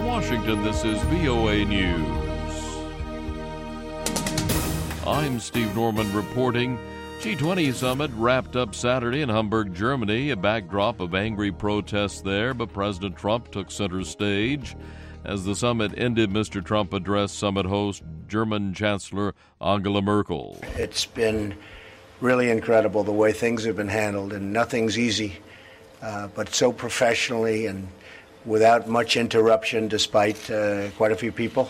Washington, this is VOA News. I'm Steve Norman reporting. G20 summit wrapped up Saturday in Hamburg, Germany, a backdrop of angry protests there, but President Trump took center stage. As the summit ended, Mr. Trump addressed summit host German Chancellor Angela Merkel. It's been really incredible the way things have been handled, and nothing's easy, but so professionally and without much interruption, despite quite a few people.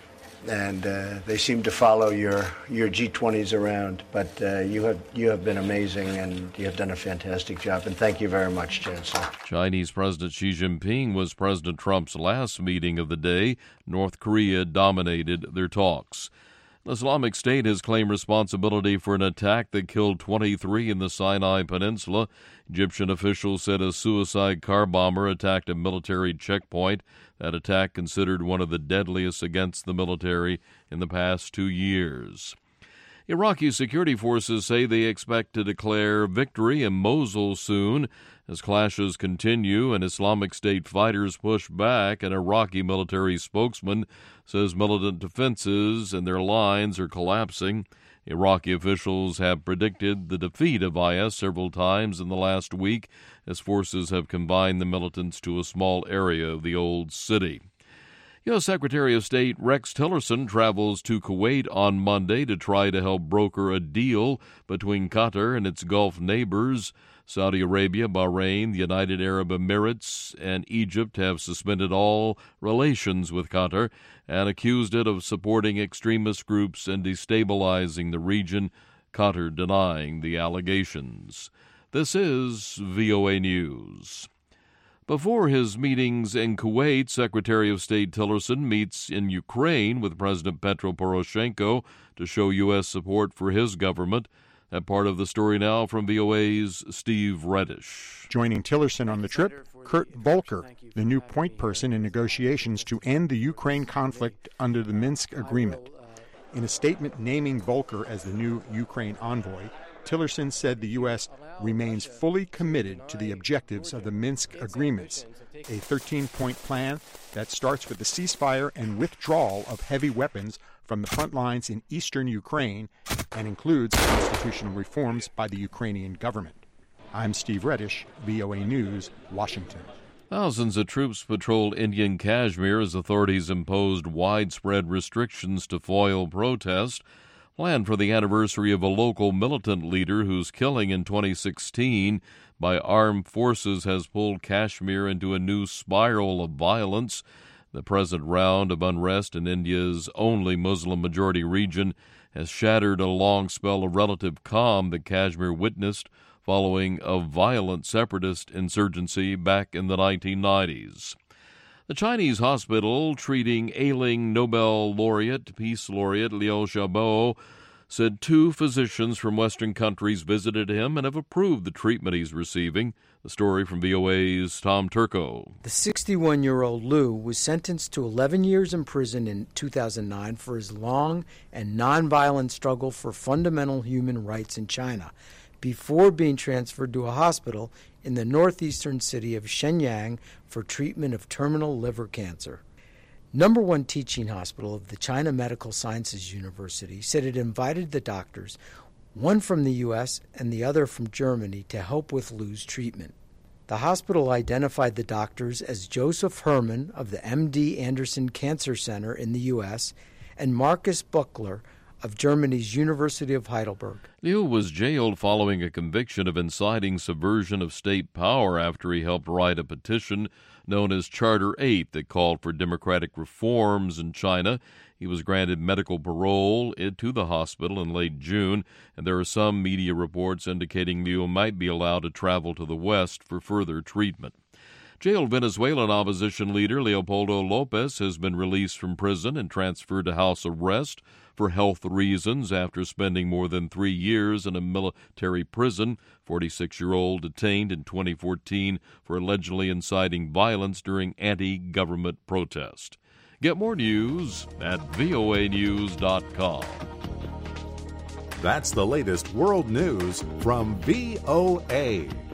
And they seem to follow your G20s around. But you have been amazing, and you have done a fantastic job. And thank you very much, Chancellor. Chinese President Xi Jinping was President Trump's last meeting of the day. North Korea dominated their talks. Islamic State has claimed responsibility for an attack that killed 23 in the Sinai Peninsula. Egyptian officials said a suicide car bomber attacked a military checkpoint. That attack considered one of the deadliest against the military in the past 2 years. Iraqi security forces say they expect to declare victory in Mosul soon. As clashes continue and Islamic State fighters push back, an Iraqi military spokesman says militant defenses and their lines are collapsing. Iraqi officials have predicted the defeat of IS several times in the last week as forces have confined the militants to a small area of the old city. U.S. Secretary of State Rex Tillerson travels to Kuwait on Monday to try to help broker a deal between Qatar and its Gulf neighbors. Saudi Arabia, Bahrain, the United Arab Emirates, and Egypt have suspended all relations with Qatar and accused it of supporting extremist groups and destabilizing the region, Qatar denying the allegations. This is VOA News. Before his meetings in Kuwait, Secretary of State Tillerson meets in Ukraine with President Petro Poroshenko to show U.S. support for his government. That part of the story now from VOA's Steve Reddish. Joining Tillerson on the trip, Kurt Volker, the new point person in negotiations to end the Ukraine conflict under the Minsk agreement. In a statement naming Volker as the new Ukraine envoy, Tillerson said the U.S. remains fully committed to the objectives of the Minsk agreements, a 13-point plan that starts with the ceasefire and withdrawal of heavy weapons from the front lines in eastern Ukraine and includes constitutional reforms by the Ukrainian government. I'm Steve Reddish, VOA News, Washington. Thousands of troops patrolled Indian Kashmir as authorities imposed widespread restrictions to foil protest. Planned for the anniversary of a local militant leader whose killing in 2016 by armed forces has pulled Kashmir into a new spiral of violence. The present round of unrest in India's only Muslim-majority region has shattered a long spell of relative calm that Kashmir witnessed following a violent separatist insurgency back in the 1990s. The Chinese hospital treating ailing Nobel Peace Laureate Liu Xiaobo said 2 physicians from Western countries visited him and have approved the treatment he's receiving. The story from VOA's Tom Turco. The 61-year-old Liu was sentenced to 11 years in prison in 2009 for his long and nonviolent struggle for fundamental human rights in China, before being transferred to a hospital in the northeastern city of Shenyang for treatment of terminal liver cancer. Number 1 teaching hospital of the China Medical Sciences University said it invited the doctors, one from the U.S. and the other from Germany, to help with Liu's treatment. The hospital identified the doctors as Joseph Herman of the MD Anderson Cancer Center in the U.S. and Marcus Buchler of Germany's University of Heidelberg. Liu was jailed following a conviction of inciting subversion of state power after he helped write a petition known as Charter 8 that called for democratic reforms in China. He was granted medical parole to the hospital in late June, and there are some media reports indicating Liu might be allowed to travel to the West for further treatment. Jailed Venezuelan opposition leader Leopoldo Lopez has been released from prison and transferred to house arrest for health reasons after spending more than 3 years in a military prison. 46-year-old detained in 2014 for allegedly inciting violence during anti-government protest. Get more news at voanews.com. That's the latest world news from VOA.